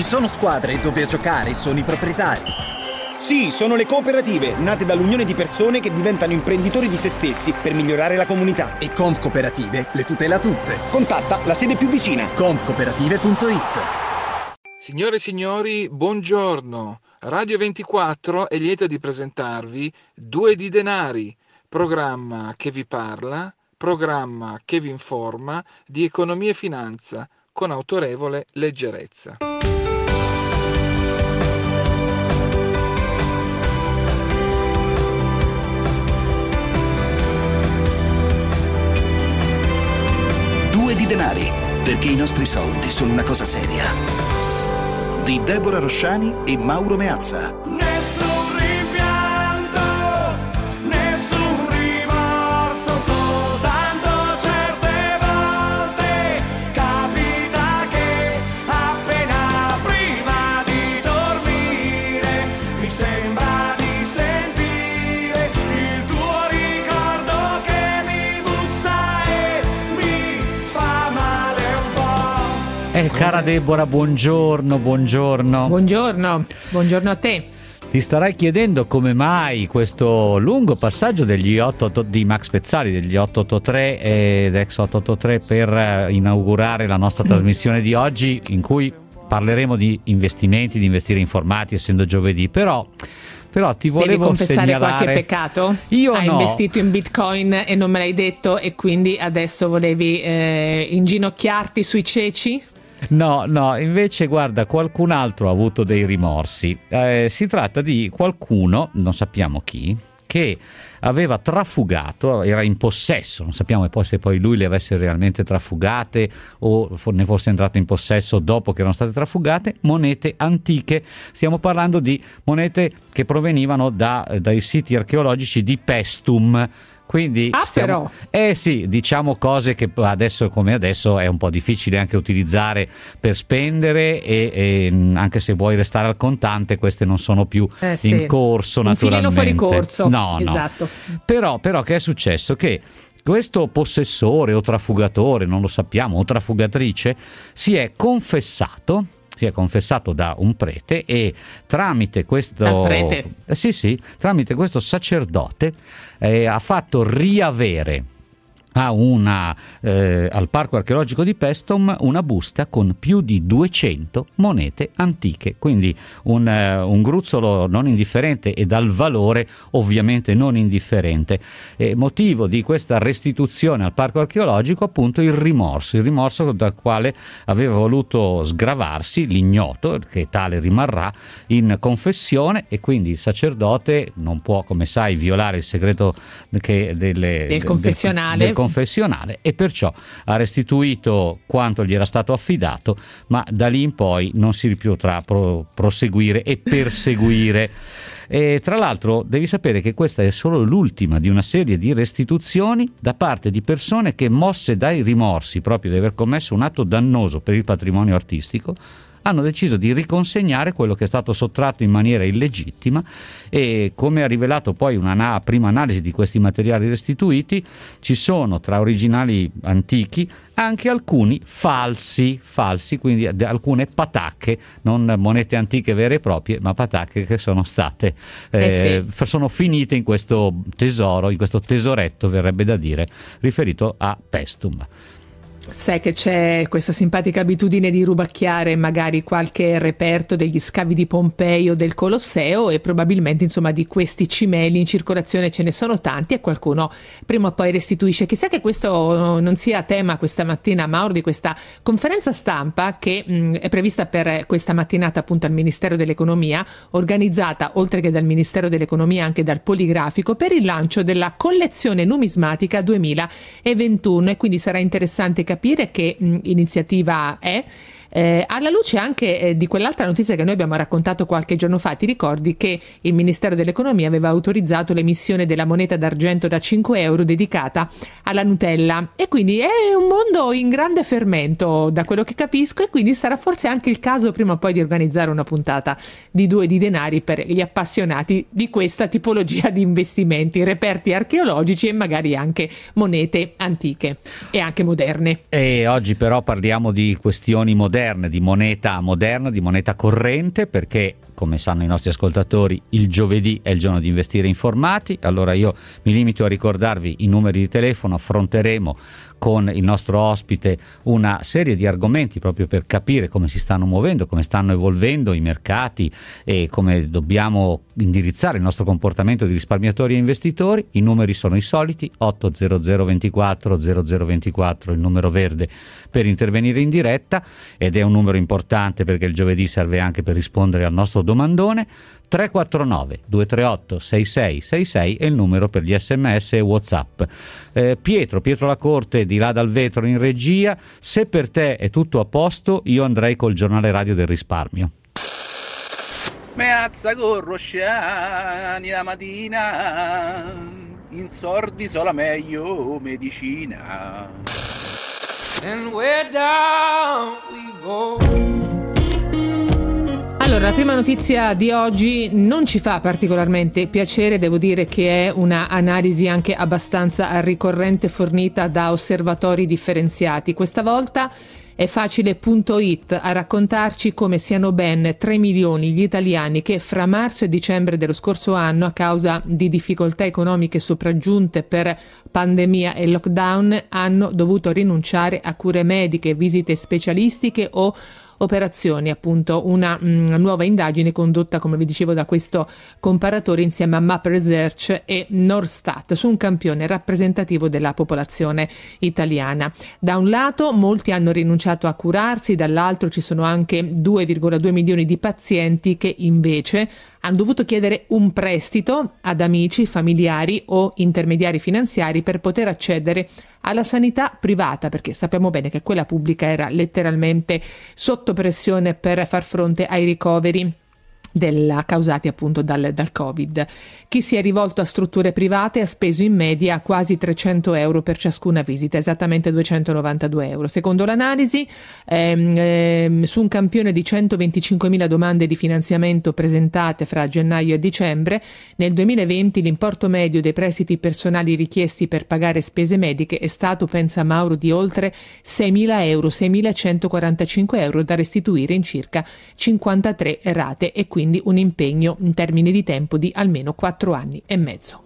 Ci sono squadre dove a giocare sono i proprietari. Sì, sono le cooperative, nate dall'unione di persone che diventano imprenditori di se stessi per migliorare la comunità. E Conf Cooperative le tutela tutte. Contatta la sede più vicina. confcooperative.it. Signore e signori, buongiorno. Radio 24 è lieta di presentarvi Due di Denari, programma che vi parla, programma che vi informa di economia e finanza con autorevole leggerezza. Due di Denari, perché i nostri soldi sono una cosa seria. Di Deborah Rosciani e Mauro Meazza. Nessun rimpianto, nessun rimorso, soltanto certe volte capita che appena prima di dormire mi sembra di sentire il tuo ricordo che mi bussa e mi fa male un po'. Cara Deborah, buongiorno. Buongiorno a te. Ti starai chiedendo come mai questo lungo passaggio degli 8 di Max Pezzali, degli 883 ed ex 883 per inaugurare la nostra trasmissione di oggi, in cui parleremo di investimenti, di investire informati, essendo giovedì, però ti volevo Devi confessare segnalare qualche peccato? Io Hai no. investito in Bitcoin e non me l'hai detto, e quindi adesso volevi inginocchiarti sui ceci? No, invece guarda, qualcun altro ha avuto dei rimorsi. Si tratta di qualcuno, non sappiamo chi, che aveva trafugato, era in possesso, non sappiamo poi se poi lui le avesse realmente trafugate o ne fosse entrato in possesso dopo che erano state trafugate, monete antiche. Stiamo parlando di monete che provenivano dai siti archeologici di Paestum. Quindi però. Sì, diciamo cose che adesso come adesso è un po' difficile anche utilizzare per spendere, e anche se vuoi restare al contante, queste non sono più in corso, naturalmente. Un filino fuori corso. No. Esatto. Però che è successo? Che questo possessore o trafugatore, non lo sappiamo, o trafugatrice, si è confessato da un prete, e tramite questo tramite questo sacerdote ha fatto riavere al parco archeologico di Paestum una busta con più di 200 monete antiche, quindi un gruzzolo non indifferente e dal valore ovviamente non indifferente. Motivo di questa restituzione al parco archeologico appunto il rimorso dal quale aveva voluto sgravarsi l'ignoto, che tale rimarrà, in confessione, e quindi il sacerdote non può, come sai, violare il segreto del confessionale, e perciò ha restituito quanto gli era stato affidato, ma da lì in poi non si potrà proseguire e perseguire. E tra l'altro devi sapere che questa è solo l'ultima di una serie di restituzioni da parte di persone che, mosse dai rimorsi proprio di aver commesso un atto dannoso per il patrimonio artistico, hanno deciso di riconsegnare quello che è stato sottratto in maniera illegittima. E come ha rivelato poi una prima analisi di questi materiali restituiti, ci sono tra originali antichi anche alcuni falsi, quindi alcune patacche, non monete antiche vere e proprie, ma patacche che sono state sono finite in questo tesoro, in questo tesoretto, verrebbe da dire, riferito a Paestum. Sai che c'è questa simpatica abitudine di rubacchiare magari qualche reperto degli scavi di Pompei o del Colosseo, e probabilmente insomma di questi cimeli in circolazione ce ne sono tanti, e qualcuno prima o poi restituisce. Chissà che questo non sia tema questa mattina, Mauro, di questa conferenza stampa che è prevista per questa mattinata appunto al Ministero dell'Economia, organizzata oltre che dal Ministero dell'Economia anche dal Poligrafico, per il lancio della collezione numismatica 2021, e quindi sarà interessante capire che iniziativa è. Alla luce anche di quell'altra notizia che noi abbiamo raccontato qualche giorno fa. Ti ricordi che il Ministero dell'Economia aveva autorizzato l'emissione della moneta d'argento da 5 euro dedicata alla Nutella, e quindi è un mondo in grande fermento da quello che capisco, e quindi sarà forse anche il caso prima o poi di organizzare una puntata di Due di Denari per gli appassionati di questa tipologia di investimenti, reperti archeologici e magari anche monete antiche e anche moderne. E oggi però parliamo di questioni moderne, moderne, di moneta moderna, di moneta corrente, perché come sanno i nostri ascoltatori il giovedì è il giorno di investire informati. Allora io mi limito a ricordarvi i numeri di telefono. Affronteremo con il nostro ospite una serie di argomenti proprio per capire come si stanno muovendo, come stanno evolvendo i mercati e come dobbiamo indirizzare il nostro comportamento di risparmiatori e investitori. I numeri sono i soliti: 800 24 0024, il numero verde per intervenire in diretta, ed è un numero importante perché il giovedì serve anche per rispondere al nostro domandone. 349 238 6666 è il numero per gli SMS e WhatsApp. Pietro Lacorte di là dal vetro in regia. Se per te è tutto a posto, io andrei col giornale radio del risparmio. Meazza con Rosciani la mattina, in sordi sola meglio medicina. And where down we go. Allora, la prima notizia di oggi non ci fa particolarmente piacere, devo dire che è una analisi anche abbastanza ricorrente fornita da osservatori differenziati. Questa volta è Facile.it a raccontarci come siano ben 3 milioni gli italiani che fra marzo e dicembre dello scorso anno, a causa di difficoltà economiche sopraggiunte per pandemia e lockdown, hanno dovuto rinunciare a cure mediche, visite specialistiche o operazioni. Appunto una nuova indagine condotta, come vi dicevo, da questo comparatore insieme a Map Research e Norstat su un campione rappresentativo della popolazione italiana. Da un lato molti hanno rinunciato a curarsi, dall'altro ci sono anche 2,2 milioni di pazienti che invece hanno dovuto chiedere un prestito ad amici, familiari o intermediari finanziari per poter accedere alla sanità privata, perché sappiamo bene che quella pubblica era letteralmente sotto pressione per far fronte ai ricoveri causati appunto dal Covid. Chi si è rivolto a strutture private ha speso in media quasi 300 euro per ciascuna visita, esattamente 292 euro. Secondo l'analisi, su un campione di 125.000 domande di finanziamento presentate fra gennaio e dicembre, nel 2020 l'importo medio dei prestiti personali richiesti per pagare spese mediche è stato, pensa Mauro, di oltre 6.000 euro, 6.145 euro da restituire in circa 53 rate, e quindi un impegno in termini di tempo di almeno 4 anni e mezzo.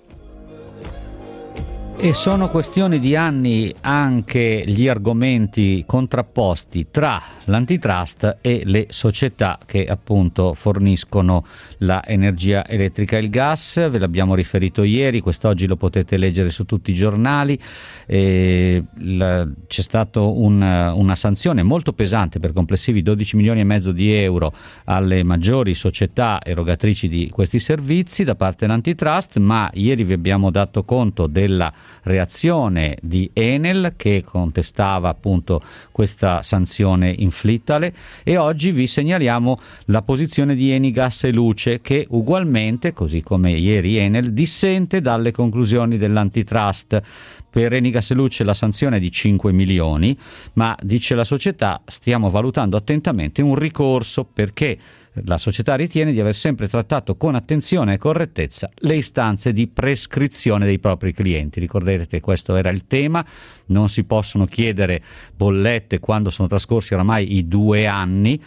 E sono questioni di anni anche gli argomenti contrapposti tra l'antitrust e le società che appunto forniscono la energia elettrica e il gas. Ve l'abbiamo riferito ieri, quest'oggi lo potete leggere su tutti i giornali. C'è stata una sanzione molto pesante per complessivi 12 milioni e mezzo di euro alle maggiori società erogatrici di questi servizi da parte dell'antitrust, ma ieri vi abbiamo dato conto della reazione di Enel che contestava appunto questa sanzione inflittale, e oggi vi segnaliamo la posizione di Eni Gas e Luce, che ugualmente, così come ieri Enel, dissente dalle conclusioni dell'antitrust. Per Eni Gas e Luce la sanzione è di 5 milioni, ma dice la società stiamo valutando attentamente un ricorso perché la società ritiene di aver sempre trattato con attenzione e correttezza le istanze di prescrizione dei propri clienti. Ricordate, questo era il tema: non si possono chiedere bollette quando sono trascorsi oramai i 2 anni,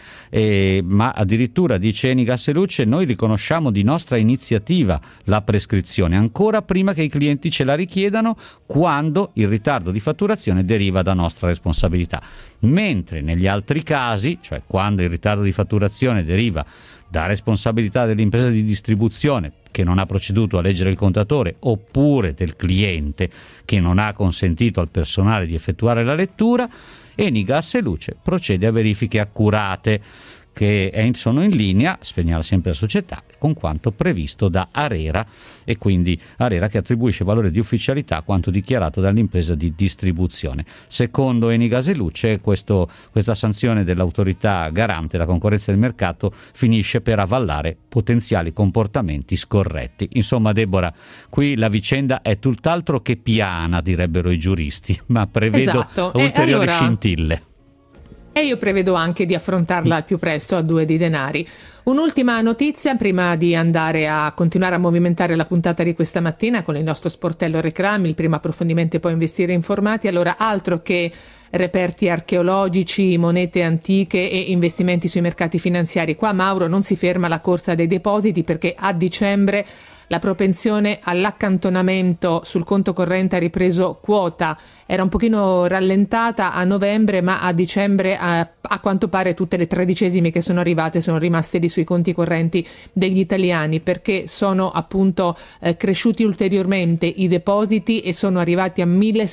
ma addirittura, dice Eni Gas e Luce, noi riconosciamo di nostra iniziativa la prescrizione ancora prima che i clienti ce la richiedano, quando il ritardo di fatturazione deriva da nostra responsabilità. Mentre negli altri casi, cioè quando il ritardo di fatturazione deriva da responsabilità dell'impresa di distribuzione che non ha proceduto a leggere il contatore, oppure del cliente che non ha consentito al personale di effettuare la lettura, Eni Gas e Luce procede a verifiche accurate che sono in linea, segnala sempre la società, con quanto previsto da ARERA, e quindi ARERA che attribuisce valore di ufficialità a quanto dichiarato dall'impresa di distribuzione. Secondo Eni Gas e Luce questa sanzione dell'autorità garante della concorrenza del mercato finisce per avvallare potenziali comportamenti scorretti. Insomma, Deborah, qui la vicenda è tutt'altro che piana, direbbero i giuristi, ma prevedo ulteriori scintille. E io prevedo anche di affrontarla al più presto a Due di Denari. Un'ultima notizia prima di andare a continuare a movimentare la puntata di questa mattina con il nostro sportello reclami, il primo approfondimento e poi investire informati. Allora, altro che reperti archeologici, monete antiche e investimenti sui mercati finanziari. Qua, Mauro, non si ferma la corsa dei depositi, perché a dicembre la propensione all'accantonamento sul conto corrente ha ripreso quota. Era un pochino rallentata a novembre, ma a dicembre a quanto pare tutte le tredicesime che sono arrivate sono rimaste lì sui conti correnti degli italiani, perché sono appunto cresciuti ulteriormente i depositi e sono arrivati a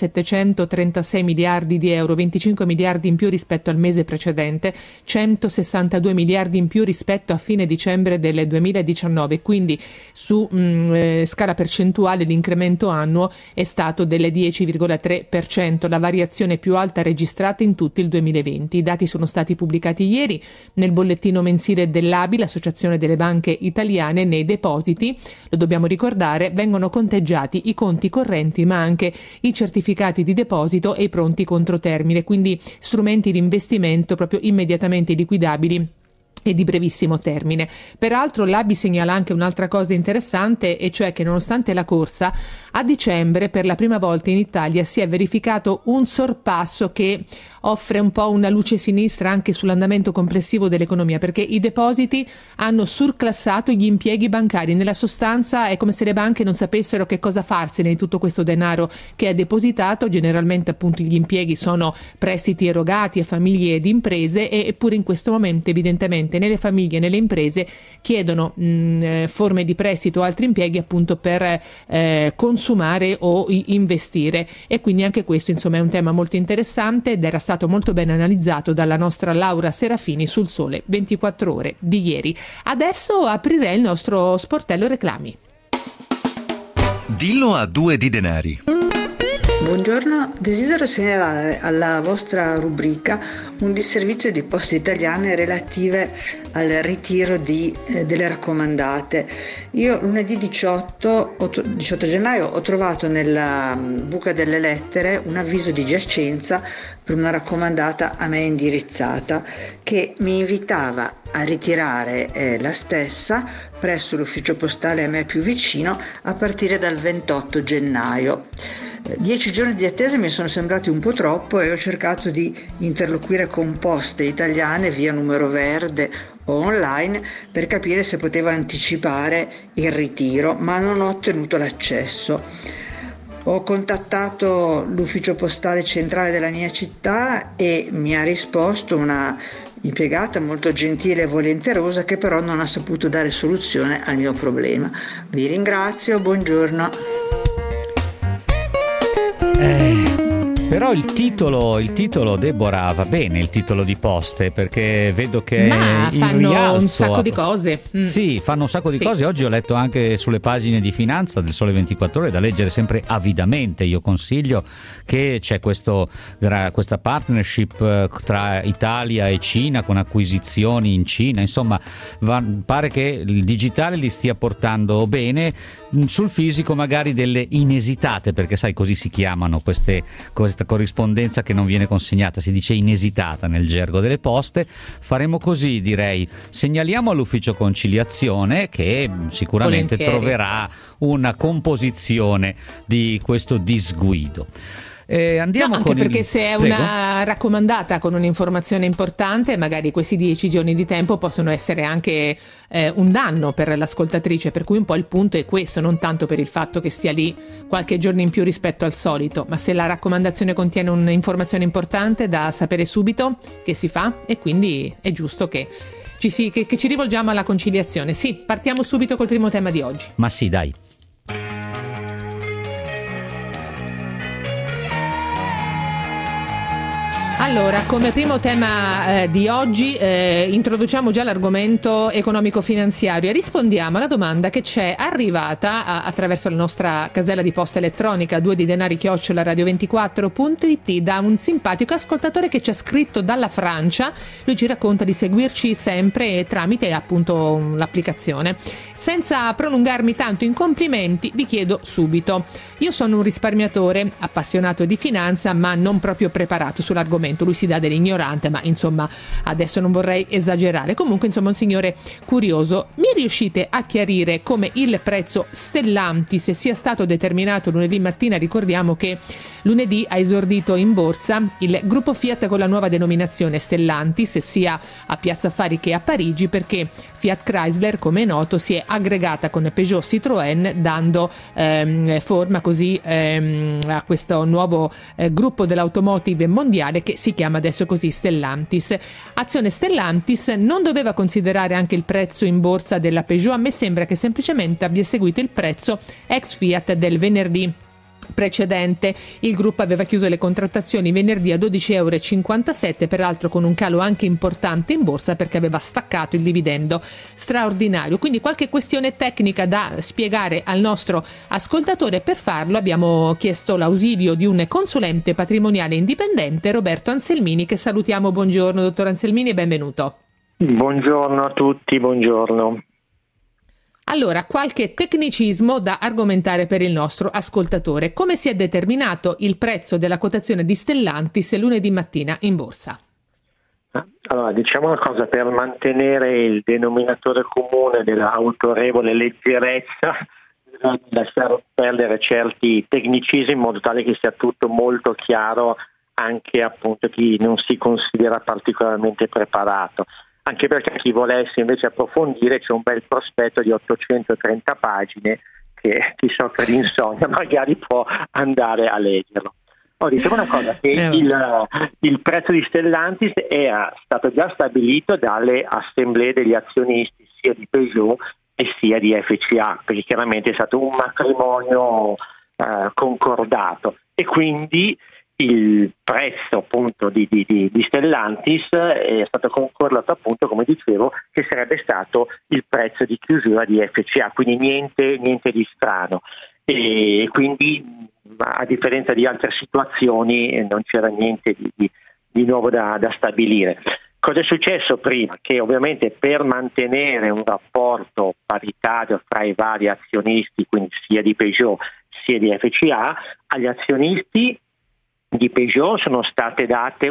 1.736 miliardi di euro, 25 miliardi in più rispetto al mese precedente, 162 miliardi in più rispetto a fine dicembre del 2019, quindi su scala percentuale l'incremento annuo è stato del 10,3%, la variazione più alta registrata in tutto il 2020. I dati sono stati pubblicati ieri nel bollettino mensile dell'ABI, l'Associazione delle Banche Italiane. Nei depositi, lo dobbiamo ricordare, vengono conteggiati i conti correnti ma anche i certificati di deposito e i pronti controtermine, quindi strumenti di investimento proprio immediatamente liquidabili e di brevissimo termine. Peraltro l'ABI segnala anche un'altra cosa interessante, e cioè che nonostante la corsa, a dicembre per la prima volta in Italia si è verificato un sorpasso che offre un po' una luce sinistra anche sull'andamento complessivo dell'economia, perché i depositi hanno surclassato gli impieghi bancari. Nella sostanza è come se le banche non sapessero che cosa farsene di tutto questo denaro che è depositato. Generalmente appunto gli impieghi sono prestiti erogati a famiglie ed imprese, eppure in questo momento evidentemente né le famiglie né le imprese chiedono forme di prestito o altri impieghi appunto per consumare o investire, e quindi anche questo insomma è un tema molto interessante ed era stato molto ben analizzato dalla nostra Laura Serafini sul Sole 24 Ore di ieri. Adesso aprirei il nostro sportello reclami. Dillo a 2 di denari. Buongiorno, desidero segnalare alla vostra rubrica un disservizio di Poste Italiane relative al ritiro delle raccomandate. Io lunedì 18 gennaio ho trovato nella buca delle lettere un avviso di giacenza per una raccomandata a me indirizzata che mi invitava a ritirare la stessa presso l'ufficio postale a me più vicino a partire dal 28 gennaio. 10 giorni di attesa mi sono sembrati un po' troppo e ho cercato di interloquire con Poste Italiane via numero verde o online per capire se poteva anticipare il ritiro, ma non ho ottenuto l'accesso. Ho contattato l'ufficio postale centrale della mia città e mi ha risposto una impiegata molto gentile e volenterosa, che però non ha saputo dare soluzione al mio problema. Vi ringrazio, buongiorno. Però il titolo Deborah va bene, il titolo di Poste, perché vedo che fanno un sacco di cose. Sì, fanno un sacco di cose. Oggi ho letto anche sulle pagine di finanza del Sole 24 Ore, da leggere sempre avidamente. Io consiglio che c'è questa partnership tra Italia e Cina con acquisizioni in Cina. Insomma, pare che il digitale li stia portando bene. Sul fisico magari delle inesitate, perché sai, così si chiamano questa corrispondenza che non viene consegnata, si dice inesitata nel gergo delle poste. Faremo così, direi, segnaliamo all'ufficio conciliazione che sicuramente troverà una composizione di questo disguido. Andiamo anche perché se è una raccomandata con un'informazione importante, magari questi 10 giorni di tempo possono essere anche un danno per l'ascoltatrice, per cui un po' il punto è questo, non tanto per il fatto che stia lì qualche giorno in più rispetto al solito, ma se la raccomandazione contiene un'informazione importante da sapere subito, che si fa, e quindi è giusto che ci rivolgiamo alla conciliazione. Sì, partiamo subito col primo tema di oggi. Ma sì, dai. Allora, come primo tema di oggi introduciamo già l'argomento economico-finanziario e rispondiamo alla domanda che c'è arrivata attraverso la nostra casella di posta elettronica 2didenari@radio24.it da un simpatico ascoltatore che ci ha scritto dalla Francia. Lui ci racconta di seguirci sempre tramite appunto l'applicazione. Senza prolungarmi tanto in complimenti, vi chiedo subito: io sono un risparmiatore appassionato di finanza ma non proprio preparato sull'argomento. momento lui si dà dell'ignorante, ma insomma adesso non vorrei esagerare. Comunque insomma un signore curioso. Mi riuscite a chiarire come il prezzo Stellantis sia stato determinato lunedì mattina? Ricordiamo che lunedì ha esordito in borsa il gruppo Fiat con la nuova denominazione Stellantis, sia a Piazza Affari che a Parigi, perché Fiat Chrysler, come è noto, si è aggregata con Peugeot Citroën, dando forma così a questo nuovo gruppo dell'automotive mondiale che si chiama adesso così Stellantis. Azione Stellantis non doveva considerare anche il prezzo in borsa della Peugeot? A me sembra che semplicemente abbia seguito il prezzo ex Fiat del venerdì precedente. Il gruppo aveva chiuso le contrattazioni venerdì a 12,57 €, peraltro con un calo anche importante in borsa perché aveva staccato il dividendo straordinario. Quindi qualche questione tecnica da spiegare al nostro ascoltatore. Per farlo abbiamo chiesto l'ausilio di un consulente patrimoniale indipendente, Roberto Anselmini, che salutiamo. Buongiorno dottor Anselmini e benvenuto. Buongiorno a tutti, buongiorno. Allora, qualche tecnicismo da argomentare per il nostro ascoltatore. Come si è determinato il prezzo della quotazione di Stellantis lunedì mattina in borsa? Allora, diciamo una cosa, per mantenere il denominatore comune della autorevole leggerezza, bisogna lasciare perdere certi tecnicismi in modo tale che sia tutto molto chiaro anche appunto chi non si considera particolarmente preparato. Anche perché chi volesse invece approfondire c'è un bel prospetto di 830 pagine che chi soffre di insonnia magari può andare a leggerlo. Diciamo una cosa, che il prezzo di Stellantis era stato già stabilito dalle assemblee degli azionisti sia di Peugeot e sia di FCA, perché chiaramente è stato un matrimonio concordato, e quindi il prezzo appunto di Stellantis è stato concordato appunto, come dicevo, che sarebbe stato il prezzo di chiusura di FCA, quindi niente di strano, e quindi a differenza di altre situazioni non c'era niente di nuovo da stabilire. Cosa è successo prima? Che ovviamente per mantenere un rapporto paritario fra i vari azionisti, quindi sia di Peugeot sia di FCA, agli azionisti di Peugeot sono state date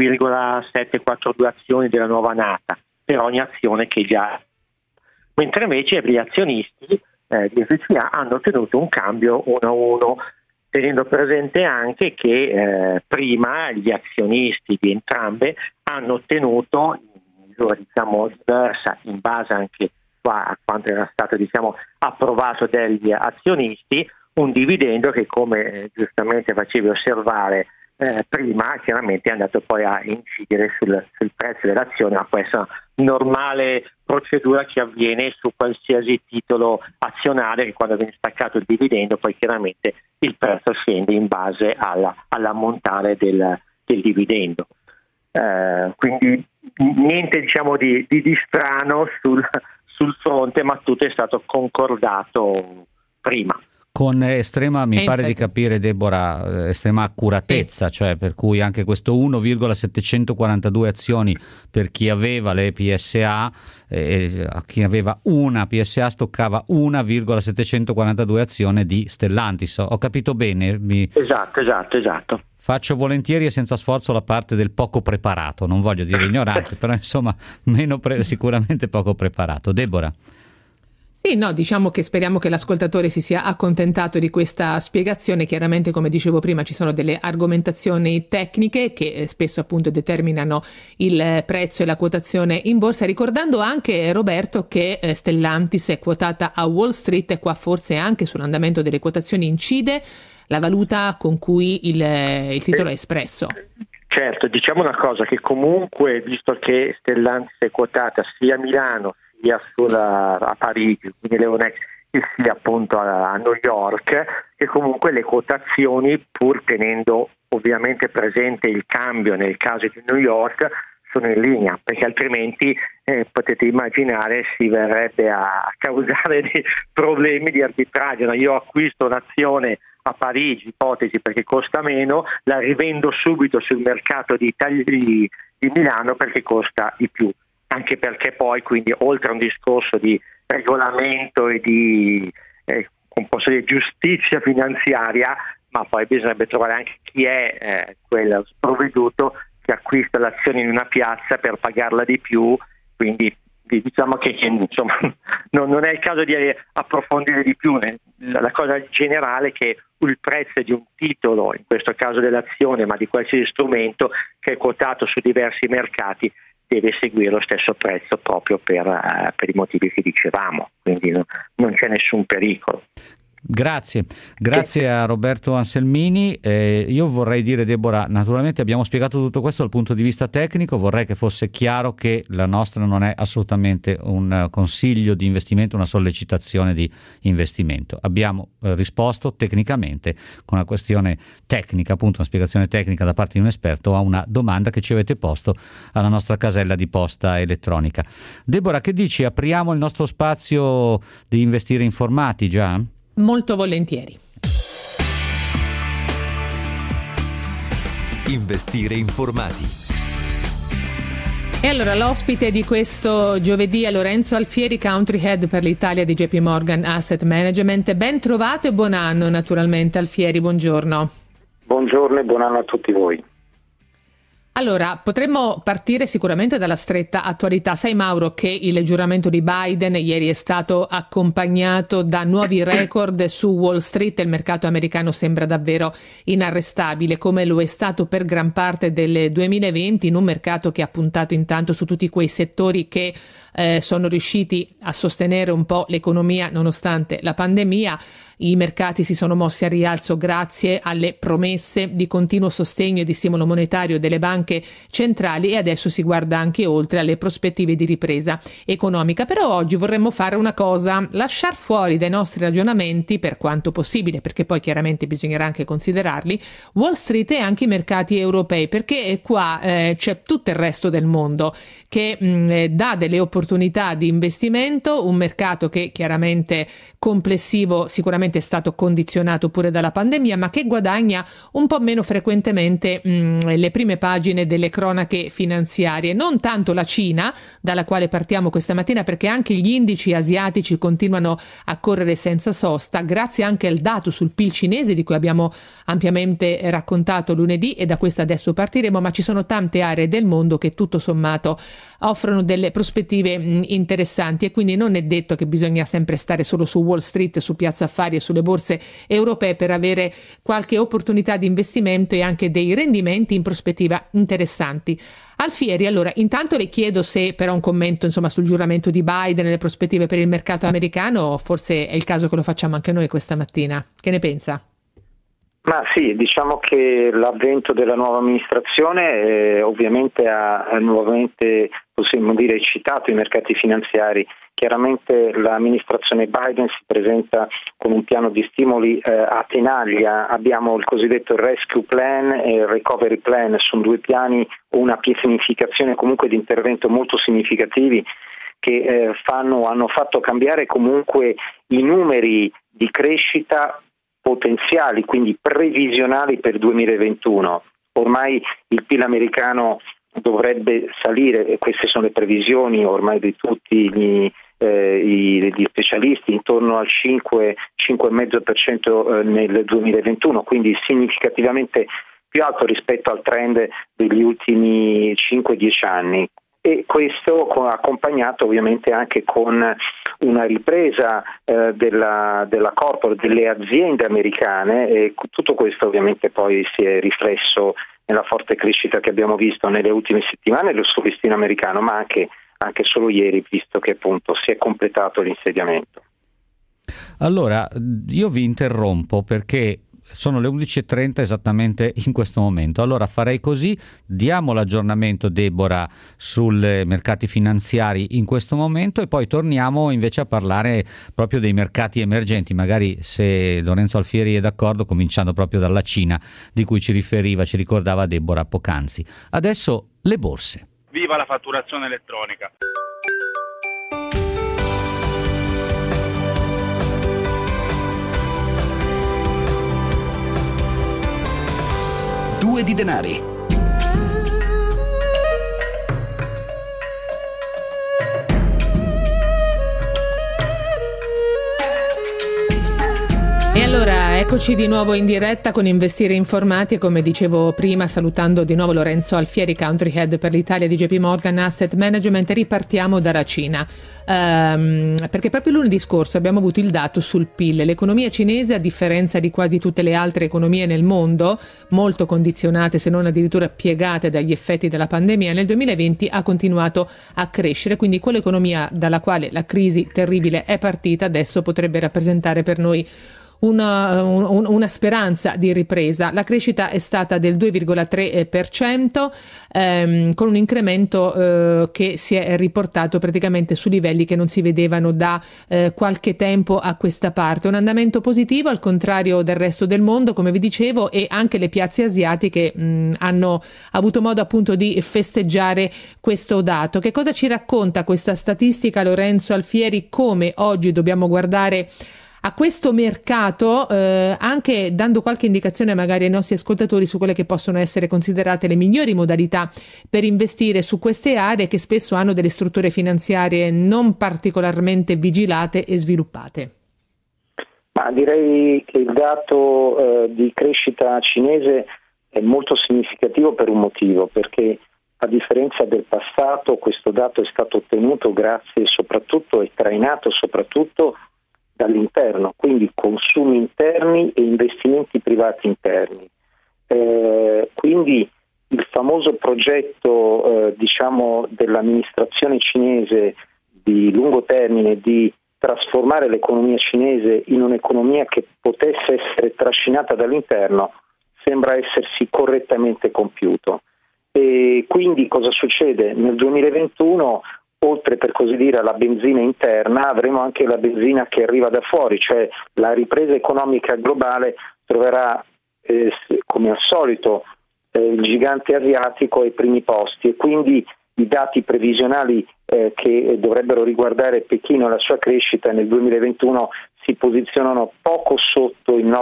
1,742 azioni della nuova nata per ogni azione che già, mentre invece gli azionisti di FCA hanno ottenuto un cambio 1-1, tenendo presente anche che prima gli azionisti di entrambe hanno ottenuto in misura diversa in base anche a quanto era stato approvato dagli azionisti, un dividendo che, come giustamente facevi osservare prima, chiaramente è andato poi a incidere sul prezzo dell'azione, ma questa normale procedura che avviene su qualsiasi titolo azionario, che quando viene staccato il dividendo poi chiaramente il prezzo scende in base all'ammontare del dividendo. Quindi niente di strano sul fronte, ma tutto è stato concordato prima. Con estrema, mi pare di capire, Deborah, estrema accuratezza, sì. Cioè per cui anche questo 1,742 azioni per chi aveva le PSA, a chi aveva una PSA stoccava 1,742 azioni di Stellantis. Ho capito bene? Esatto. Faccio volentieri e senza sforzo la parte del poco preparato, non voglio dire ignorante, però insomma sicuramente poco preparato. Deborah? Sì, no, diciamo che speriamo che l'ascoltatore si sia accontentato di questa spiegazione. Chiaramente, come dicevo prima, ci sono delle argomentazioni tecniche che spesso appunto determinano il prezzo e la quotazione in borsa, ricordando anche, Roberto, che Stellantis è quotata a Wall Street, e qua forse anche sull'andamento delle quotazioni incide la valuta con cui il titolo è espresso. Certo, diciamo una cosa, che comunque, visto che Stellantis è quotata sia a Milano sia a Parigi, quindi l'Euronext, e sia appunto a New York, che comunque le quotazioni, pur tenendo ovviamente presente il cambio nel caso di New York, sono in linea, perché altrimenti potete immaginare si verrebbe a causare dei problemi di arbitraggio. No? Io acquisto un'azione a Parigi, ipotesi, perché costa meno, la rivendo subito sul mercato di Milano perché costa di più. Anche perché poi, quindi, oltre a un discorso di regolamento e di giustizia finanziaria, ma poi bisognerebbe trovare anche chi è quel sprovveduto che acquista l'azione in una piazza per pagarla di più, quindi diciamo che insomma non è il caso di approfondire di più. La cosa generale è che il prezzo di un titolo, in questo caso dell'azione, ma di qualsiasi strumento che è quotato su diversi mercati, deve seguire lo stesso prezzo proprio per i motivi che dicevamo, quindi non c'è nessun pericolo. Grazie a Roberto Anselmini. Io vorrei dire, Deborah, naturalmente abbiamo spiegato tutto questo dal punto di vista tecnico, vorrei che fosse chiaro che la nostra non è assolutamente un consiglio di investimento, una sollecitazione di investimento. Abbiamo risposto tecnicamente con una questione tecnica, appunto una spiegazione tecnica da parte di un esperto a una domanda che ci avete posto alla nostra casella di posta elettronica. Deborah, che dici? Apriamo il nostro spazio di investire informati già? Molto volentieri. Investire informati. E allora l'ospite di questo giovedì è Lorenzo Alfieri, Country Head per l'Italia di JP Morgan Asset Management. Ben trovato e buon anno naturalmente, Alfieri, buongiorno. Buongiorno e buon anno a tutti voi. Allora, potremmo partire sicuramente dalla stretta attualità. Sai, Mauro, che il giuramento di Biden ieri è stato accompagnato da nuovi record su Wall Street e il mercato americano sembra davvero inarrestabile, come lo è stato per gran parte del 2020, in un mercato che ha puntato intanto su tutti quei settori che sono riusciti a sostenere un po' l'economia nonostante la pandemia. I mercati si sono mossi a rialzo grazie alle promesse di continuo sostegno e di stimolo monetario delle banche centrali e adesso si guarda anche oltre alle prospettive di ripresa economica. Però oggi vorremmo fare una cosa, lasciar fuori dai nostri ragionamenti, per quanto possibile, perché poi chiaramente bisognerà anche considerarli, Wall Street e anche i mercati europei, perché qua c'è tutto il resto del mondo che dà delle opportunità di investimento, un mercato che chiaramente complessivo sicuramente è stato condizionato pure dalla pandemia, ma che guadagna un po' meno frequentemente le prime pagine delle cronache finanziarie. Non tanto la Cina, dalla quale partiamo questa mattina, perché anche gli indici asiatici continuano a correre senza sosta, grazie anche al dato sul PIL cinese di cui abbiamo ampiamente raccontato lunedì, e da questo adesso partiremo, ma ci sono tante aree del mondo che tutto sommato offrono delle prospettive interessanti, e quindi non è detto che bisogna sempre stare solo su Wall Street, su Piazza Affari e sulle borse europee per avere qualche opportunità di investimento e anche dei rendimenti in prospettiva interessanti. Alfieri, allora intanto le chiedo se però un commento sul giuramento di Biden e le prospettive per il mercato americano, forse è il caso che lo facciamo anche noi questa mattina. Che ne pensa? Ma sì, diciamo che l'avvento della nuova amministrazione ovviamente ha nuovamente, possiamo dire, eccitato i mercati finanziari. Chiaramente l'amministrazione Biden si presenta con un piano di stimoli a tenaglia. Abbiamo il cosiddetto Rescue Plan e il Recovery Plan, sono due piani o una pianificazione comunque di intervento molto significativi che hanno fatto cambiare comunque i numeri di crescita potenziali, quindi previsionali per 2021. Ormai il PIL americano dovrebbe salire, e queste sono le previsioni ormai di tutti gli specialisti, intorno al 5,5% nel 2021, quindi significativamente più alto rispetto al trend degli ultimi 5-10 anni. E questo accompagnato ovviamente anche con una ripresa della corporate, delle aziende americane, e tutto questo ovviamente poi si è riflesso nella forte crescita che abbiamo visto nelle ultime settimane del suo listino americano, ma anche solo ieri, visto che appunto si è completato l'insediamento. Allora, io vi interrompo perché sono le 11.30 esattamente in questo momento. Allora farei così, diamo l'aggiornamento, Deborah, sui mercati finanziari in questo momento, e poi torniamo invece a parlare proprio dei mercati emergenti, magari, se Lorenzo Alfieri è d'accordo, cominciando proprio dalla Cina, di cui ci ricordava Deborah poc'anzi. Adesso le borse. Viva la fatturazione elettronica! Due di denari. E allora Eccoci di nuovo in diretta con Investire Informati e, come dicevo prima, salutando di nuovo Lorenzo Alfieri, Country Head per l'Italia di JP Morgan Asset Management, ripartiamo dalla Cina, perché proprio lunedì scorso abbiamo avuto il dato sul PIL. L'economia cinese, a differenza di quasi tutte le altre economie nel mondo, molto condizionate se non addirittura piegate dagli effetti della pandemia, nel 2020 ha continuato a crescere, quindi quell'economia dalla quale la crisi terribile è partita adesso potrebbe rappresentare per noi una speranza di ripresa. La crescita è stata del 2,3%, con un incremento che si è riportato praticamente su livelli che non si vedevano da qualche tempo a questa parte. Un andamento positivo al contrario del resto del mondo, come vi dicevo, e anche le piazze asiatiche hanno avuto modo appunto di festeggiare questo dato. Che cosa ci racconta questa statistica, Lorenzo Alfieri? Come oggi dobbiamo guardare a questo mercato, anche dando qualche indicazione magari ai nostri ascoltatori su quelle che possono essere considerate le migliori modalità per investire su queste aree che spesso hanno delle strutture finanziarie non particolarmente vigilate e sviluppate? Ma direi che il dato di crescita cinese è molto significativo per un motivo, perché a differenza del passato questo dato è stato ottenuto grazie soprattutto e trainato soprattutto dall'interno, quindi consumi interni e investimenti privati interni. Quindi il famoso progetto dell'amministrazione cinese di lungo termine di trasformare l'economia cinese in un'economia che potesse essere trascinata dall'interno sembra essersi correttamente compiuto. E quindi cosa succede? Nel 2021 oltre per così dire alla benzina interna avremo anche la benzina che arriva da fuori, cioè la ripresa economica globale troverà come al solito il gigante asiatico ai primi posti e quindi i dati previsionali che dovrebbero riguardare Pechino e la sua crescita nel 2021 si posizionano poco sotto il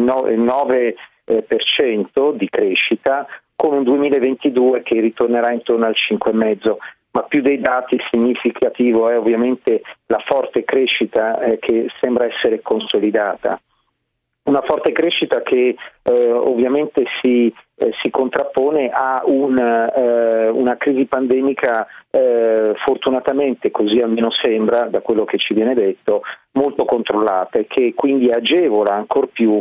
9% di crescita, con un 2022 che ritornerà intorno al 5,5%. Ma più dei dati significativo è ovviamente la forte crescita che sembra essere consolidata. Una forte crescita che ovviamente si contrappone a una crisi pandemica fortunatamente, così almeno sembra da quello che ci viene detto, molto controllata e che quindi agevola ancor più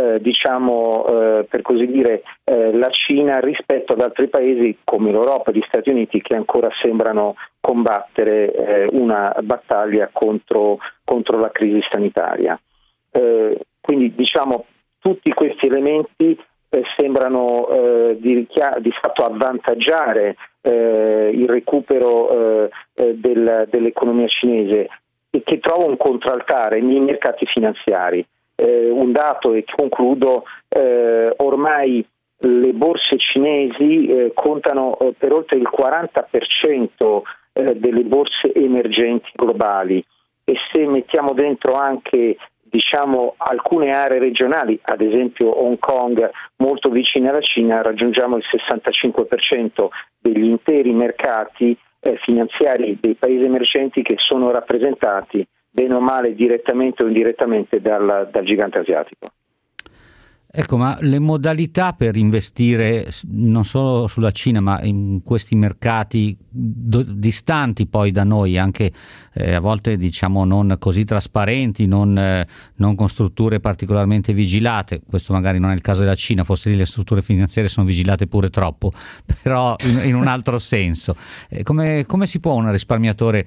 per così dire la Cina rispetto ad altri paesi come l'Europa e gli Stati Uniti che ancora sembrano combattere una battaglia contro la crisi sanitaria. Quindi tutti questi elementi sembrano di fatto avvantaggiare il recupero dell'economia cinese e che trova un contraltare nei mercati finanziari. Un dato e concludo, ormai le borse cinesi contano per oltre il 40% delle borse emergenti globali e se mettiamo dentro anche alcune aree regionali, ad esempio Hong Kong molto vicine alla Cina, raggiungiamo il 65% degli interi mercati finanziari dei paesi emergenti che sono rappresentati bene o male direttamente o indirettamente dal gigante asiatico. Ecco, ma le modalità per investire non solo sulla Cina ma in questi mercati distanti poi da noi, anche a volte non così trasparenti, non con strutture particolarmente vigilate, questo magari non è il caso della Cina, forse lì le strutture finanziarie sono vigilate pure troppo, però in un altro senso. Come si può un risparmiatore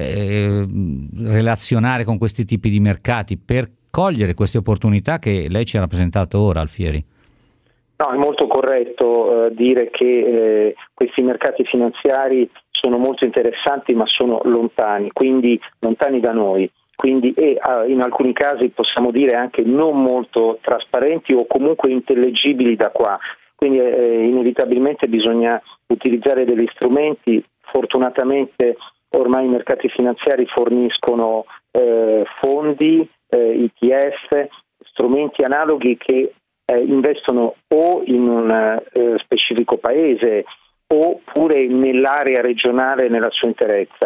relazionare con questi tipi di mercati per cogliere queste opportunità che lei ci ha rappresentato ora, Alfieri? No, è molto corretto dire che questi mercati finanziari sono molto interessanti ma sono lontani, quindi lontani da noi, quindi in alcuni casi possiamo dire anche non molto trasparenti o comunque intellegibili da qua, quindi inevitabilmente bisogna utilizzare degli strumenti. Fortunatamente ormai i mercati finanziari forniscono fondi, ETF, strumenti analoghi che investono o in un specifico paese oppure nell'area regionale nella sua interezza.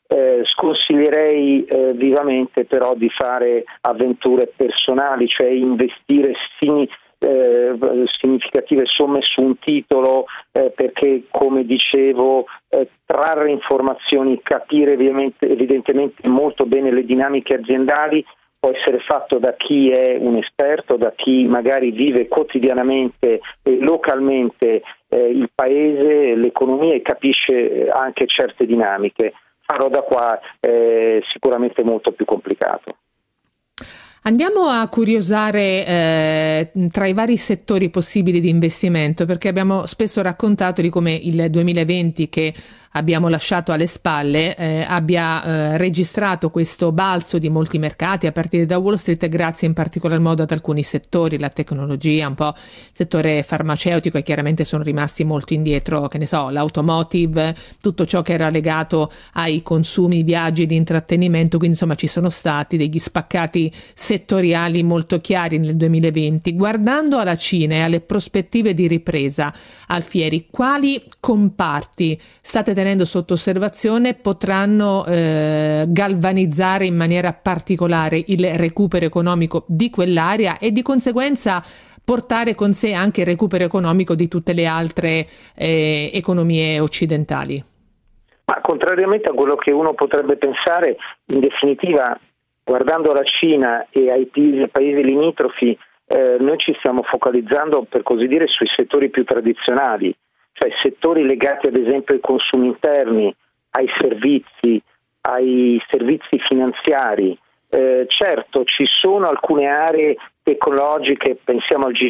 Sconsiglierei vivamente però di fare avventure personali, cioè investire significative somme su un titolo, perché, come dicevo, trarre informazioni, capire evidentemente molto bene le dinamiche aziendali può essere fatto da chi è un esperto, da chi magari vive quotidianamente e localmente il paese, l'economia, e capisce anche certe dinamiche. Farò da qua è sicuramente molto più complicato. Andiamo a curiosare tra i vari settori possibili di investimento, perché abbiamo spesso raccontato di come il 2020 che abbiamo lasciato alle spalle abbia registrato questo balzo di molti mercati a partire da Wall Street, grazie in particolar modo ad alcuni settori, la tecnologia, un po' il settore farmaceutico, e chiaramente sono rimasti molto indietro, che ne so, l'automotive, tutto ciò che era legato ai consumi, viaggi di intrattenimento. Quindi insomma ci sono stati degli spaccati settoriali molto chiari nel 2020. Guardando alla Cina e alle prospettive di ripresa, Alfieri, quali comparti state tenendo sotto osservazione potranno galvanizzare in maniera particolare il recupero economico di quell'area e di conseguenza portare con sé anche il recupero economico di tutte le altre economie occidentali? Ma contrariamente a quello che uno potrebbe pensare, in definitiva, guardando la Cina e ai paesi limitrofi, noi ci stiamo focalizzando, per così dire, sui settori più tradizionali, cioè settori legati ad esempio ai consumi interni, ai servizi finanziari. Certo, ci sono alcune aree tecnologiche, pensiamo al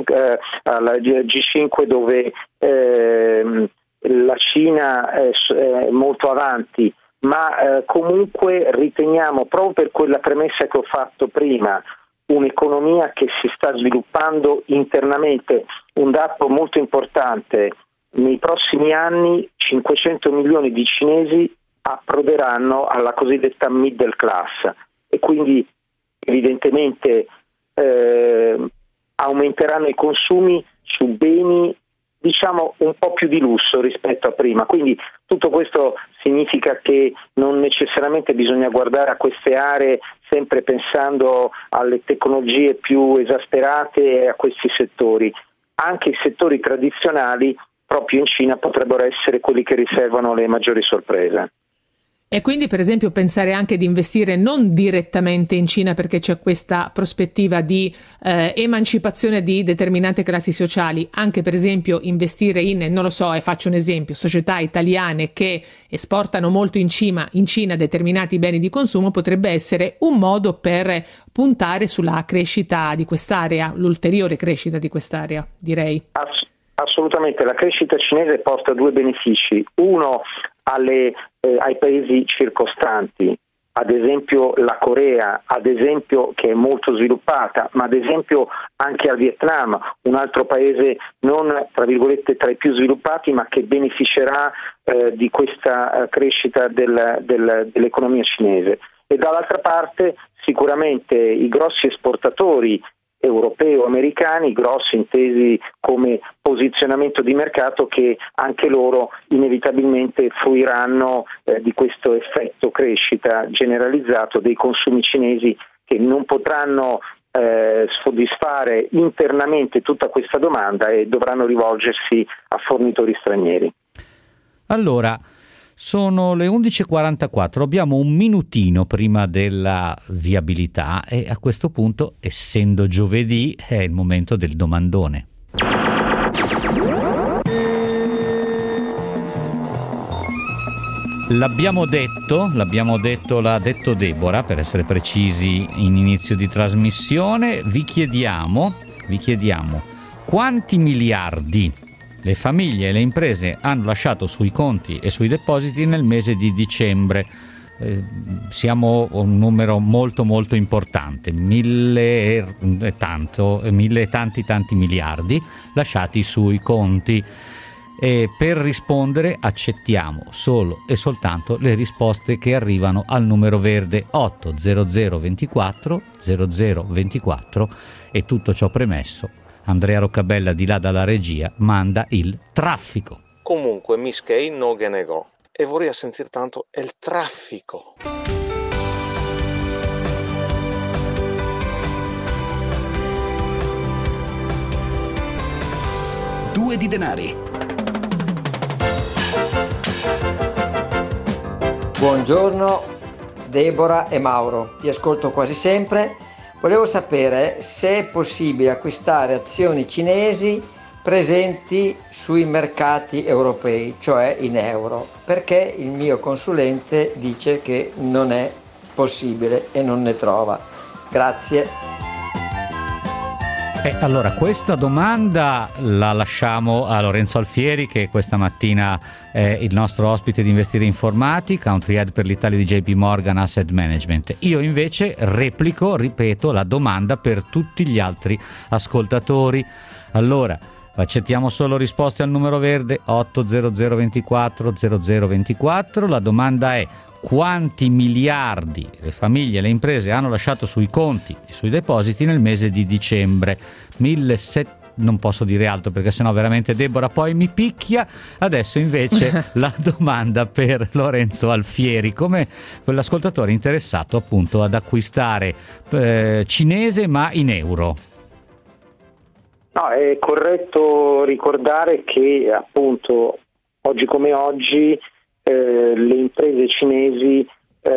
G5 dove la Cina è molto avanti, ma comunque riteniamo, proprio per quella premessa che ho fatto prima, un'economia che si sta sviluppando internamente. Un dato molto importante: nei prossimi anni 500 milioni di cinesi approderanno alla cosiddetta middle class e quindi evidentemente aumenteranno i consumi su beni, diciamo, un po' più di lusso rispetto a prima. Quindi tutto questo significa che non necessariamente bisogna guardare a queste aree sempre pensando alle tecnologie più esasperate e a questi settori. Anche i settori tradizionali proprio in Cina potrebbero essere quelli che riservano le maggiori sorprese. E quindi per esempio pensare anche di investire non direttamente in Cina, perché c'è questa prospettiva di emancipazione di determinate classi sociali, anche per esempio investire in, non lo so, faccio un esempio, società italiane che esportano molto in Cina determinati beni di consumo, potrebbe essere un modo per puntare sulla crescita di quest'area, l'ulteriore crescita di quest'area, direi. Assolutamente, la crescita cinese porta due benefici: uno ai paesi circostanti, ad esempio la Corea, ad esempio, che è molto sviluppata, ma ad esempio anche al Vietnam, un altro paese non, tra virgolette, tra i più sviluppati, ma che beneficerà di questa crescita dell'economia cinese. E dall'altra parte sicuramente i grossi esportatori europeo-americani, grossi intesi come posizionamento di mercato, che anche loro inevitabilmente fruiranno di questo effetto crescita generalizzato dei consumi cinesi, che non potranno soddisfare internamente tutta questa domanda e dovranno rivolgersi a fornitori stranieri. Allora, sono le 11.44, abbiamo un minutino prima della viabilità e a questo punto, essendo giovedì, è il momento del domandone. L'abbiamo detto, l'ha detto Deborah, per essere precisi in inizio di trasmissione. Vi chiediamo quanti miliardi le famiglie e le imprese hanno lasciato sui conti e sui depositi nel mese di dicembre. Siamo un numero molto molto importante, 1.000 e tanti miliardi lasciati sui conti. E per rispondere accettiamo solo e soltanto le risposte che arrivano al numero verde 80024 0024. E tutto ciò premesso, Andrea Roccabella, di là dalla regia, manda il traffico. Comunque, Miskei no genegò. e vorrei sentire tanto il traffico. Due di denari. Buongiorno Deborah e Mauro, ti ascolto quasi sempre. Volevo sapere se è possibile acquistare azioni cinesi presenti sui mercati europei, cioè in euro, perché il mio consulente dice che non è possibile e non ne trova. Grazie. Allora, questa domanda la lasciamo a Lorenzo Alfieri, che questa mattina è il nostro ospite di Investire Informati, Country Head per l'Italia di JP Morgan Asset Management. Io invece ripeto la domanda per tutti gli altri ascoltatori. Allora, accettiamo solo risposte al numero verde 80024 0024. La domanda è: quanti miliardi le famiglie e le imprese hanno lasciato sui conti e sui depositi nel mese di dicembre? 1.700. Non posso dire altro perché sennò veramente Deborah poi mi picchia. Adesso invece la domanda per Lorenzo Alfieri, come quell'ascoltatore interessato appunto ad acquistare cinese ma in euro. No, è corretto ricordare che appunto oggi come oggi le imprese cinesi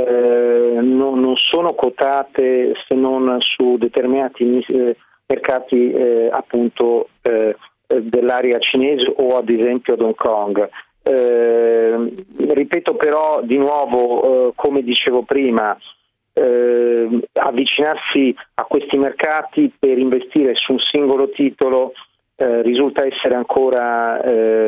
non sono quotate se non su determinati mercati appunto dell'area cinese o ad esempio ad Hong Kong. Ripeto però di nuovo, come dicevo prima, avvicinarsi a questi mercati per investire su un singolo titolo risulta essere ancora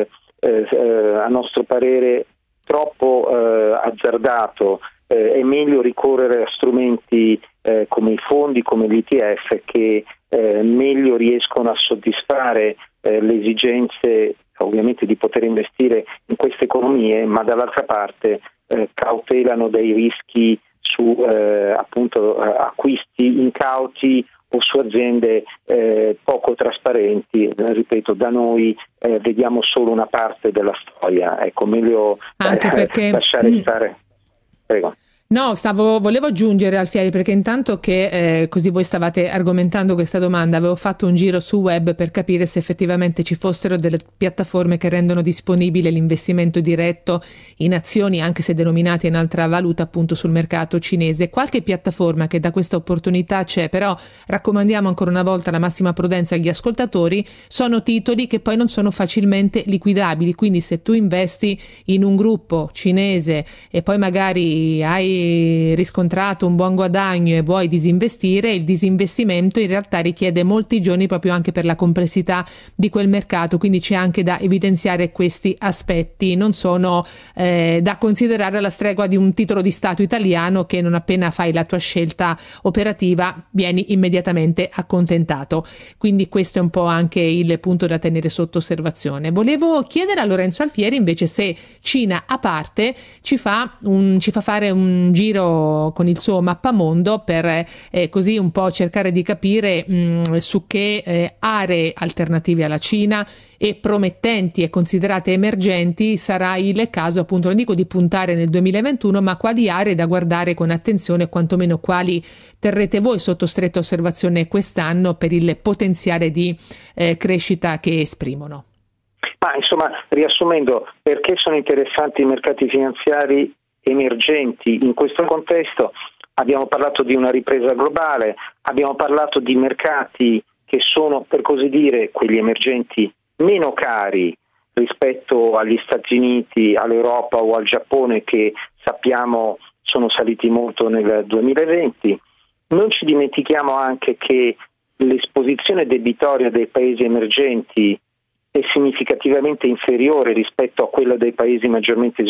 a nostro parere troppo azzardato. È meglio ricorrere a strumenti come i fondi, come l'ETF, che meglio riescono a soddisfare le esigenze ovviamente di poter investire in queste economie, ma dall'altra parte cautelano dei rischi su appunto acquisti incauti o su aziende poco trasparenti. Ripeto, da noi vediamo solo una parte della storia. Ecco, meglio lasciare stare. Prego. No, volevo aggiungere Alfieri, perché intanto che così voi stavate argomentando questa domanda, avevo fatto un giro su web per capire se effettivamente ci fossero delle piattaforme che rendono disponibile l'investimento diretto in azioni, anche se denominate in altra valuta, appunto sul mercato cinese. Qualche piattaforma che dà questa opportunità c'è, però raccomandiamo ancora una volta la massima prudenza agli ascoltatori. Sono titoli che poi non sono facilmente liquidabili, quindi se tu investi in un gruppo cinese e poi magari hai riscontrato un buon guadagno e vuoi disinvestire, il disinvestimento in realtà richiede molti giorni proprio anche per la complessità di quel mercato, quindi c'è anche da evidenziare questi aspetti. Non sono da considerare alla stregua di un titolo di Stato italiano che non appena fai la tua scelta operativa vieni immediatamente accontentato, quindi questo è un po' anche il punto da tenere sotto osservazione. Volevo chiedere a Lorenzo Alfieri invece se Cina a parte ci fa fare un giro con il suo mappamondo per così un po' cercare di capire su che aree alternative alla Cina e promettenti e considerate emergenti sarà il caso, appunto, non dico di puntare nel 2021, ma quali aree da guardare con attenzione, quantomeno quali terrete voi sotto stretta osservazione quest'anno per il potenziale di crescita che esprimono. Ma insomma, riassumendo, perché sono interessanti i mercati finanziari emergenti in questo contesto? Abbiamo parlato di una ripresa globale, abbiamo parlato di mercati che sono, per così dire, quelli emergenti meno cari rispetto agli Stati Uniti, all'Europa o al Giappone, che sappiamo sono saliti molto nel 2020. Non ci dimentichiamo anche che l'esposizione debitoria dei paesi emergenti è significativamente inferiore rispetto a quella dei paesi maggiormente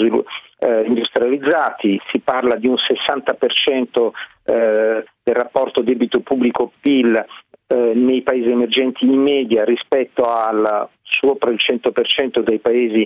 industrializzati. Si parla di un 60% del rapporto debito pubblico-PIL nei paesi emergenti in media rispetto al sopra il 100% dei paesi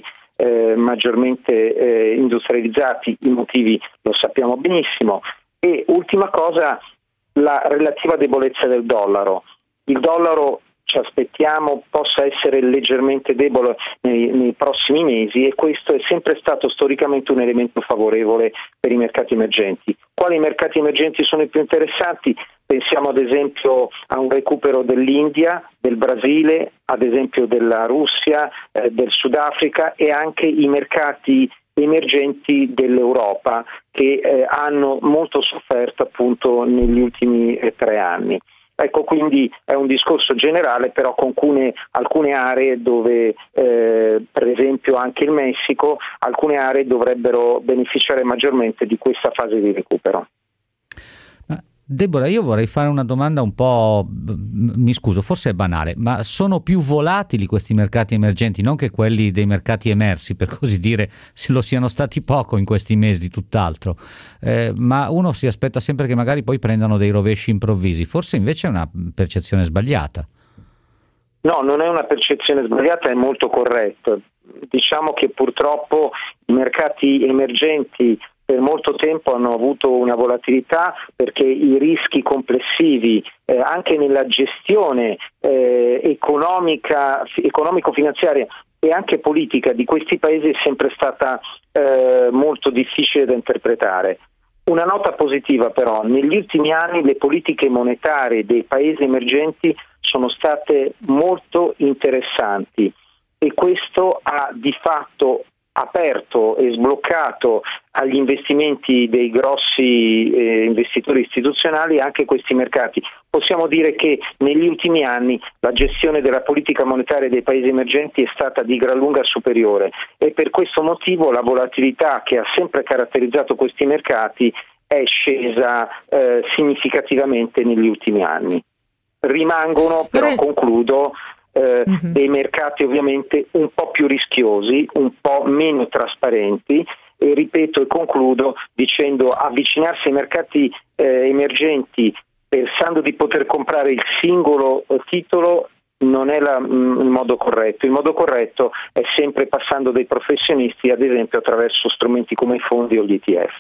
maggiormente industrializzati. I motivi lo sappiamo benissimo. E ultima cosa, la relativa debolezza del dollaro. Il dollaro ci aspettiamo possa essere leggermente debole nei prossimi mesi, e questo è sempre stato storicamente un elemento favorevole per i mercati emergenti. Quali mercati emergenti sono i più interessanti? Pensiamo ad esempio a un recupero dell'India, del Brasile, ad esempio della Russia, del Sudafrica, e anche i mercati emergenti dell'Europa che hanno molto sofferto appunto negli ultimi 3 anni. Ecco, quindi è un discorso generale, però con alcune aree dove, per esempio anche il Messico, alcune aree dovrebbero beneficiare maggiormente di questa fase di recupero. Deborah, io vorrei fare una domanda un po', mi scuso, forse è banale, ma sono più volatili questi mercati emergenti, non che quelli dei mercati emersi, per così dire, se lo siano stati poco in questi mesi, tutt'altro, ma uno si aspetta sempre che magari poi prendano dei rovesci improvvisi, forse invece è una percezione sbagliata. No, non è una percezione sbagliata, è molto corretto. Diciamo che purtroppo i mercati emergenti per molto tempo hanno avuto una volatilità, perché i rischi complessivi anche nella gestione economico-finanziaria e anche politica di questi paesi è sempre stata molto difficile da interpretare. Una nota positiva però: negli ultimi anni le politiche monetarie dei paesi emergenti sono state molto interessanti, e questo ha di fatto aperto e sbloccato agli investimenti dei grossi investitori istituzionali anche questi mercati. Possiamo dire che negli ultimi anni la gestione della politica monetaria dei paesi emergenti è stata di gran lunga superiore, e per questo motivo la volatilità che ha sempre caratterizzato questi mercati è scesa significativamente negli ultimi anni. Rimangono però, concludo, dei mercati ovviamente un po' più rischiosi, un po' meno trasparenti, e ripeto e concludo dicendo: avvicinarsi ai mercati emergenti pensando di poter comprare il singolo titolo non è il modo corretto. Il modo corretto è sempre passando dai professionisti, ad esempio attraverso strumenti come i fondi o gli ETF.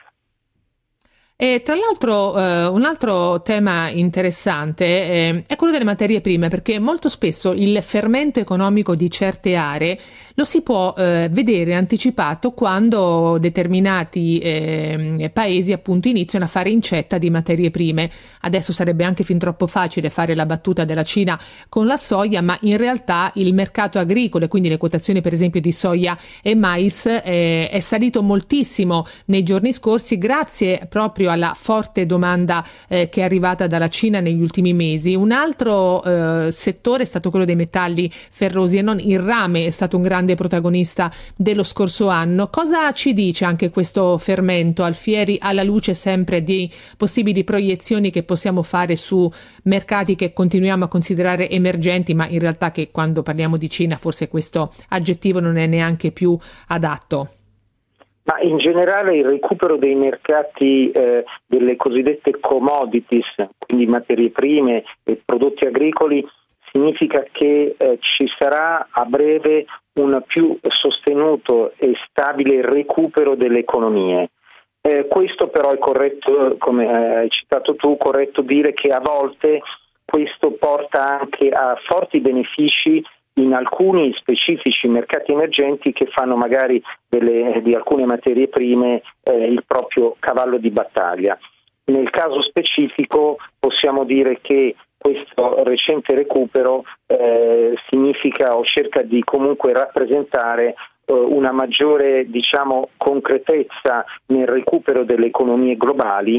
E tra l'altro un altro tema interessante è quello delle materie prime, perché molto spesso il fermento economico di certe aree lo si può vedere anticipato quando determinati paesi appunto iniziano a fare incetta di materie prime. Adesso sarebbe anche fin troppo facile fare la battuta della Cina con la soia, ma in realtà il mercato agricolo, e quindi le quotazioni per esempio di soia e mais, è salito moltissimo nei giorni scorsi grazie proprio alla forte domanda che è arrivata dalla Cina negli ultimi mesi. Un altro settore è stato quello dei metalli ferrosi, e non il rame è stato un grande protagonista dello scorso anno. Cosa ci dice anche questo fermento, Alfieri, alla luce sempre di possibili proiezioni che possiamo fare su mercati che continuiamo a considerare emergenti, ma in realtà che quando parliamo di Cina forse questo aggettivo non è neanche più adatto? Ma in generale il recupero dei mercati delle cosiddette commodities, quindi materie prime e prodotti agricoli, significa che ci sarà a breve un più sostenuto e stabile recupero delle economie. Questo però è corretto, come hai citato tu, corretto dire che a volte questo porta anche a forti benefici in alcuni specifici mercati emergenti che fanno magari di alcune materie prime il proprio cavallo di battaglia. Nel caso specifico possiamo dire che questo recente recupero significa o cerca di comunque rappresentare una maggiore, concretezza nel recupero delle economie globali,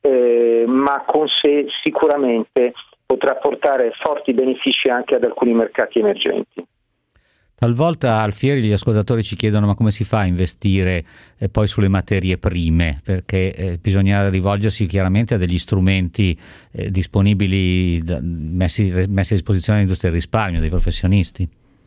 ma con sé sicuramente potrà portare forti benefici anche ad alcuni mercati emergenti. Talvolta, Alfieri, gli ascoltatori ci chiedono: ma come si fa a investire poi sulle materie prime? Perché bisogna rivolgersi chiaramente a degli strumenti disponibili, messi a disposizione dell'industria del risparmio, dei professionisti.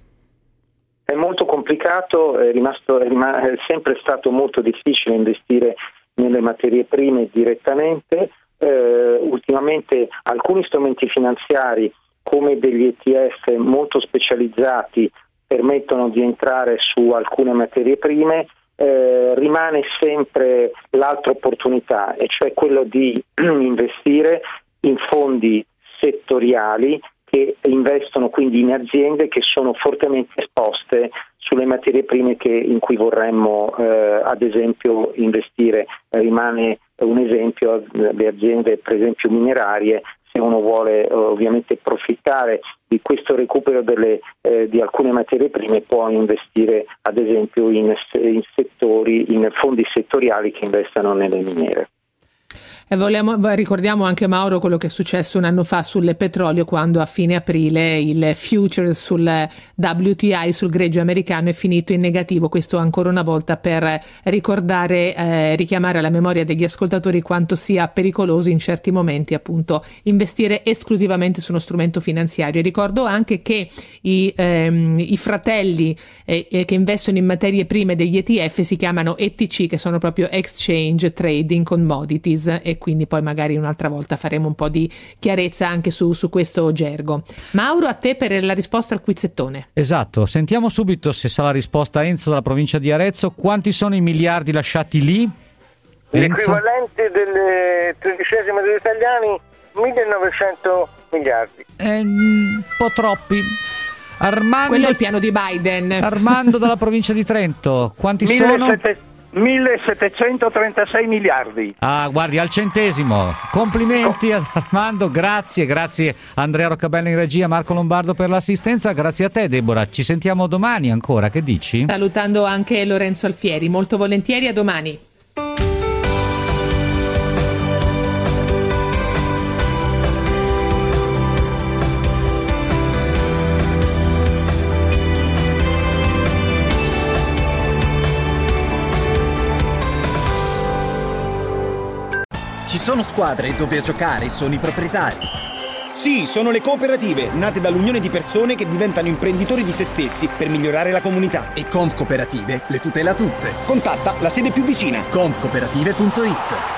È molto complicato, è sempre stato molto difficile investire nelle materie prime direttamente. Ultimamente alcuni strumenti finanziari come degli ETF molto specializzati permettono di entrare su alcune materie prime. Rimane sempre l'altra opportunità, e cioè quello di investire in fondi settoriali che investono quindi in aziende che sono fortemente esposte sulle materie prime in cui vorremmo ad esempio investire. Rimane un esempio le aziende per esempio minerarie. Se uno vuole ovviamente approfittare di questo recupero di alcune materie prime, può investire ad esempio in fondi settoriali che investano nelle miniere. Ricordiamo anche, Mauro, quello che è successo un anno fa sul petrolio, quando a fine aprile il future sul WTI, sul greggio americano, è finito in negativo. Questo ancora una volta per richiamare alla memoria degli ascoltatori quanto sia pericoloso in certi momenti appunto investire esclusivamente su uno strumento finanziario. Ricordo anche che i fratelli che investono in materie prime degli ETF si chiamano ETC, che sono proprio Exchange Trading Commodities, e quindi poi magari un'altra volta faremo un po' di chiarezza anche su questo gergo. Mauro, a te per la risposta al quizzettone. Esatto, sentiamo subito se sa la risposta Enzo dalla provincia di Arezzo. Quanti sono i miliardi lasciati lì? L'equivalente delle tredicesime degli italiani, 1900 miliardi. Un po' troppi. Armando, quello è il piano di Biden. Armando dalla provincia di Trento, quanti sono? 1736 miliardi. Ah, guardi, al centesimo. Complimenti ad Armando, grazie Andrea Roccabella in regia, Marco Lombardo per l'assistenza, grazie a te Deborah, ci sentiamo domani ancora, che dici? Salutando anche Lorenzo Alfieri, molto volentieri, a domani. Ci sono squadre dove a giocare sono i proprietari. Sì, sono le cooperative, nate dall'unione di persone che diventano imprenditori di se stessi per migliorare la comunità. E Conf Cooperative le tutela tutte. Contatta la sede più vicina. confcooperative.it